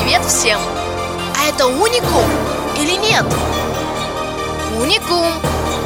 привет всем! А это уникум или нет? Уникум!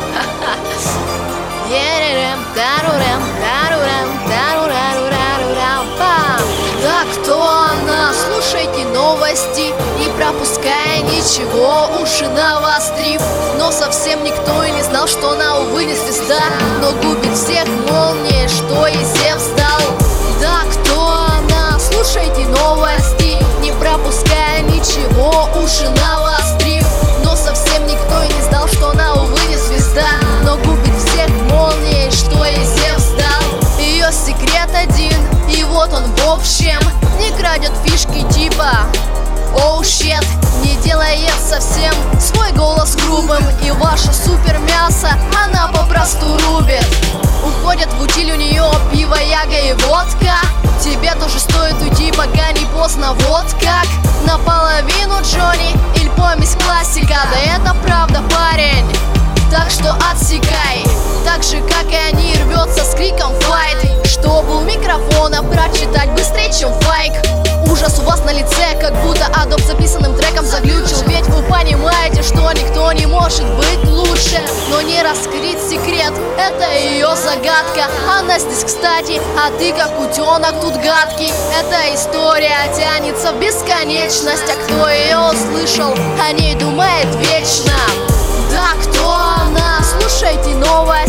Да, кто она? Слушайте новости, не пропуская ничего, уши навострив. Но совсем никто и не знал, что она, увы, не звезда, но губит всех молнией, что и Зевс дал. Да, кто она? Слушайте новости, не пропуская ничего, уши навострив. Но совсем никто и не знал, что она, увы, не звезда, но губит всех молнией, что и Зевс дал. Ее секрет один, и вот он в общем: не крадет фишки типа оу щет, не делает совсем свой голос грубым, и ваше супер мясо она попросту рубит. Уходят в утиль у нее пиво, яга и водка. Тебе тоже стоит уйти, пока не поздно. Вот как наполовину Джонни или помесь классика. Да это правда, парень, так что отсекай. Так же, как и они, рвется с криком файт, чтобы у микрофона прочитать быстрее, чем файк. Ужас у вас на лице, как будто Adobe записанным треком заглючил. Ведь вы понимаете, что никто не может быть лучше. Но не раскрыть секрет, это ее загадка. Она здесь, кстати, а ты как утенок тут гадкий. Эта история тянется в бесконечность, а кто ее услышал, о ней думает вечно. Да, кто она? Слушайте новое.